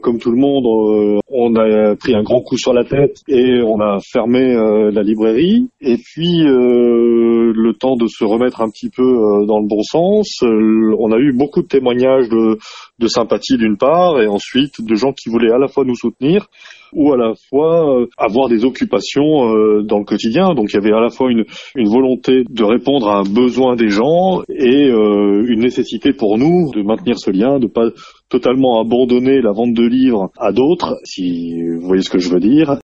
comme tout le monde, on a pris un grand coup sur la tête et on a fermé la librairie. Et puis, le temps de se remettre un petit peu dans le bon sens, on a eu beaucoup de témoignages de sympathie d'une part, et ensuite de gens qui voulaient à la fois nous soutenir ou à la fois avoir des occupations dans le quotidien. Donc il y avait à la fois une volonté de répondre à un besoin des gens et une nécessité pour nous de maintenir ce lien, de pas totalement abandonner la vente de livres à d'autres, si vous voyez ce que je veux dire.